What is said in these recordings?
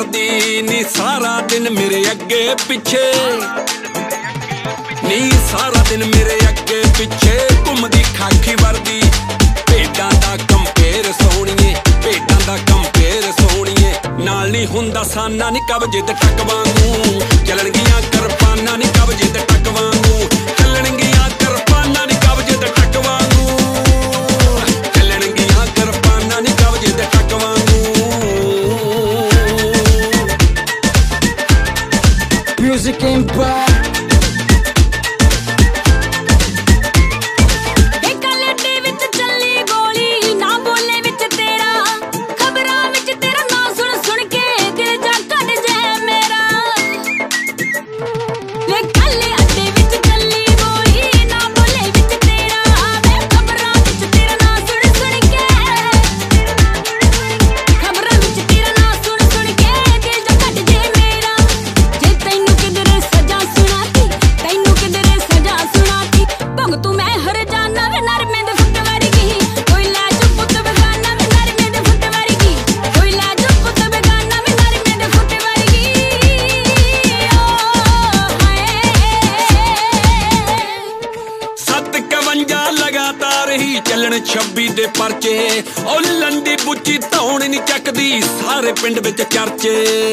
ਵਰਦੀ ਨੀ ਸਾਰਾ ਦਿਨ ਮੇਰੇ ਅੱਗੇ ਪਿੱਛੇ ਨੀ ਸਾਰਾ ਦਿਨ ਮੇਰੇ ਅੱਗੇ ਪਿੱਛੇ ਘੁੰਮਦੀ ਖਾਕੀ ਵਰਦੀ ਭੇਡਾਂ ਦਾ ਕੰਪੇਅਰ ਸੋਹਣੀਏ ਭੇਡਾਂ ਦਾ ਕੰਪੇਅਰ ਸੋਹਣੀਏ ਨਾਲ ਨਹੀਂ ਹੁੰਦਾ ਸਾਨਾ ਨੀ ਕਬਜੇ ਤੇ ਟੱਕ ਵਾਂਗੂ ਚੱਲਣਗੀਆਂ ਕਿਰਪਾਨਾਂ ਨੀ ਕਬਜੇ ਤੇ ਟੱਕ ਵਾਂਗੂ ਚੱਲਣਗੀਆਂ ਕਿਰਪਾਨਾਂ ਨੀ ਕਬਜੇ ਤੇ ਟੱਕ ਵਾਂਗੂ ਚੱਲਣਗੀਆਂ ਕਿਰਪਾਨਾਂ ਨੀ ਕਬਜੇ ਤੇ ਟੱਕ ਵਾਂਗੂ Music ain't bad. ਚੱਲਣ 26 ਦੇ ਪਰਚੇ ਉਹ ਲੰਡੀ ਬੁੱਚੀ ਧੌਣ ਨੀ ਚੱਕਦੀ ਸਾਰੇ ਪਿੰਡ ਵਿੱਚ ਚਰਚੇ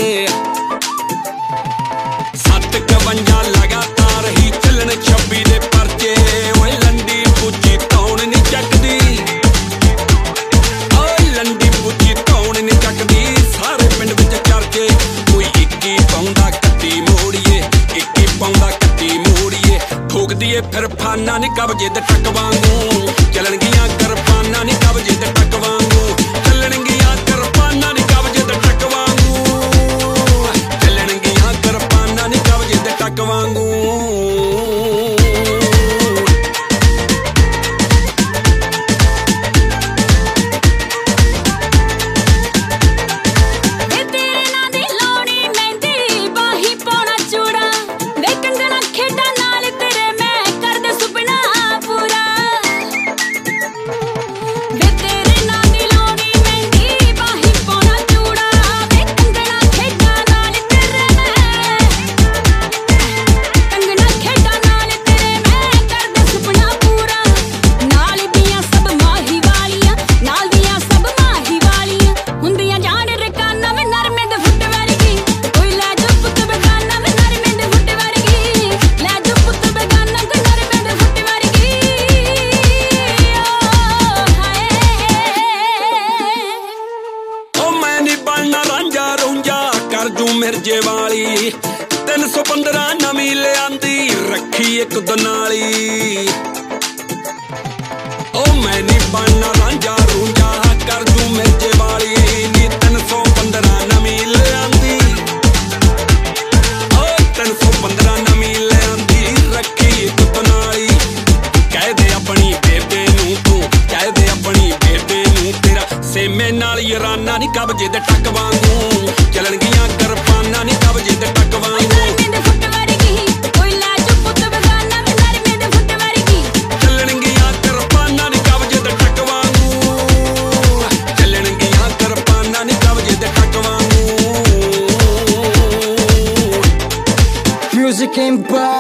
752 ਲਗਾਤਾਰ ਹੀ ਚੱਲਣ 26 ਦੇ ਪਰਚੇ ਓਏ ਲੰਡੀ ਬੁੱਚੀ ਧੌਣ ਨੀ ਚੱਕਦੀ ਓਏ ਲੰਡੀ ਬੁੱਚੀ ਧੌਣ ਨੀ ਚੱਕਦੀ ਸਾਰੇ ਪਿੰਡ ਵਿੱਚ ਚਰਚੇ ਕੋਈ 21 ਪਾਉਂਦਾ ਕੱਟੀ ਮੋੜੀਏ 21 ਪਾਉਂਦਾ ਕੱਟੀ ਮੋੜੀਏ ਠੋਕਦੀ ਏ ਫਿਰ ਫਾਨਾ ਨੀ ਕਬਜੇ ਤੇ ਟੱਕ ਵਾਂਗੂ ਚੱਲਣਗੀਆਂ ਕਿਰਪਾਨਾਂ ਨੀ ਕਬਜੇ ਤੇ ਟੱਕ ਵਾਂਗੂ ਚੱਲਣਗੀਆਂ ਕਿਰਪਾਨਾਂ ਨੀ ਕਬਜੇ ਤੇ ਟੱਕ ਵਾਂਗੂ ਚੱਲਣਗੀਆਂ ਕਿਰਪਾਨਾਂ ਨੀ ਕਬਜੇ ਤੇ ਟੱਕ ਵਾਂਗੂ ਮਿਰਜੇ ਵਾਲੀ 315 ਨਵੀਂ ਲਿਆਂਦੀ ਰੱਖੀ ਇੱਕ ਦਨਾਲੀ ਓ ਮੈਂ ਨੀ ਬਣਨਾ ਰਾਂਝਾ ਰੂੰਝਾ ਕਰ ਜੂ ਮਿਰਜੇ ਵਾਲੀ ਨੀ 315 ਨਵੀਂ ਲਿਆਂਦੀ ਓ 315 ਨਵੀਂ ਲਿਆਂਦੀ ਰੱਖੀ ਇੱਕ ਦਨਾਲੀ ਕਹਿ ਦੇ ਆਪਣੀ ਬੇਬੇ ਨੂੰ ਤੂੰ ਕਹਿ ਦੇ ਆਪਣੀ ਬੇਬੇ ਨੂੰ ਤੇਰਾ ਸੇਮੇ ਨਾਲ ਯਾਰਾਨਾ ਨੀ ਕਬਜੇ ਦੇ ਟੱਕ ਵਾਂਗੂ ਚੱਲਣਗੀਆਂ ਕਿਰਪਾਨਾਂ ਨੀ ਕਬਜੇ ਤੇ ਟੱਕ ਵਾਂਗੂ ਚੱਲਣਗੀਆਂ ਕਿਰਪਾਨਾਂ ਨੀ ਕਬਜੇ ਤੇ ਟੱਕ ਵਾਂਗੂ ਚੱਲਣਗੀਆਂ ਕਿਰਪਾਨਾਂ ਨੀ ਕਬਜੇ ਤੇ ਟੱਕ ਵਾਂਗੂ Music ain't bad.